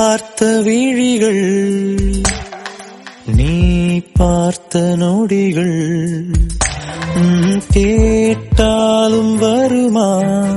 பார்த்த விழிகள், நீ பார்த்த நொடிகள், கேட்டாலும் வருமா,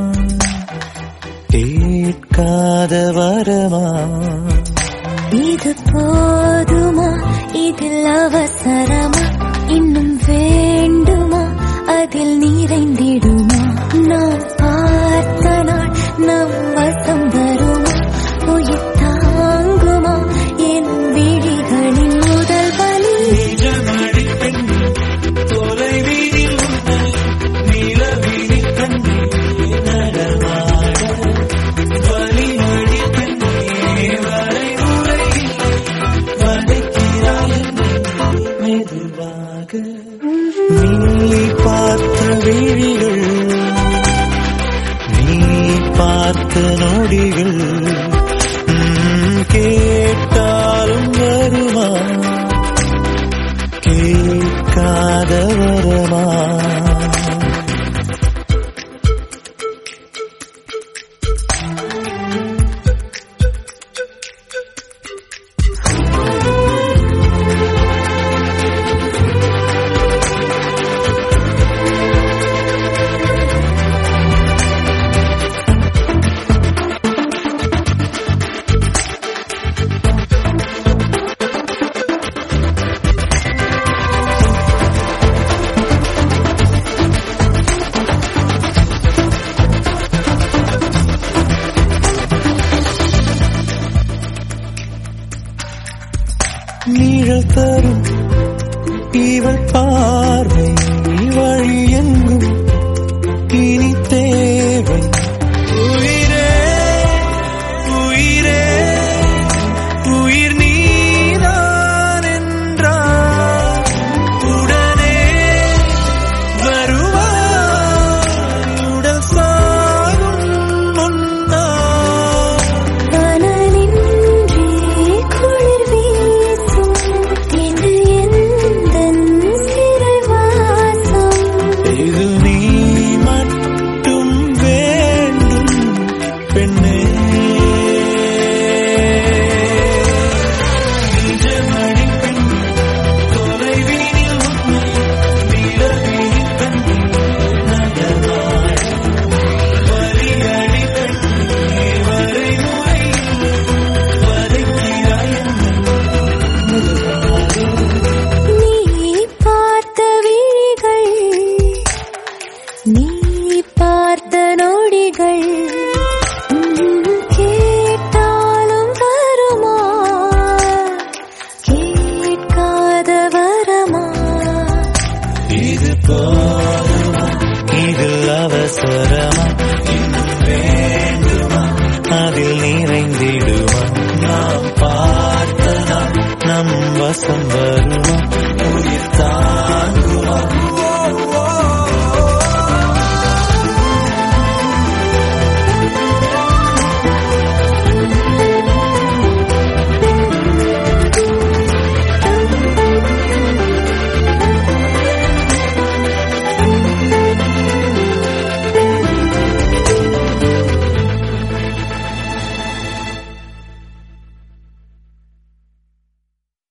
கேட்காத வரமா? இது போதுமா, இதில் அவசரமா, இன்னும் வேண்டுமா, அதில் நிறைந்திடுமா? நாம் பார்த்த நாள் நம் வசம் வருமா, உயிர் தாங்குமா என் விழிகளின் முதல் வலி? நிஜமடி பெண்ணே, தொலைவீதில் உன்னை நிலவிழி கண்ணே நடமாட, வலிமடி பெண்ணே வரைமுறையில் வதைக்கிறாய் மெதுவாக. நீ பார்த்த விழிகள், நீ பார்த்த நொடிகள், கேட்டாலும் வருமா, கேட்காத வரமா? நீழல் தரும் இவள் பார்வை வழி எங்கும் இனி தேவை. உயிரே உயிரே உயிர் நீதான் என்றார், உடனே வருவாய் உடல் சாகும் முன்னால். கனலின்றி குளிர் வீசும் இது எந்தன் சிறைவாசம். இது நீ மட்டும் வேண்டும் பெண்ணே. நிஜமடி பெண்ணே, தொலைவீதில் உன்னை நிலவிழி கண்ணே நடமாட, வலியடி பெண்ணே வரைமுறையில் வதைக்கிறாய் மெதுவாக. நீ பார்த்த விழிகள், நீ பார்த்த நொடிகள், கேட்டாலும் வருமா, கேட்காத வரமா? இது போதுமா, இதில் அவசர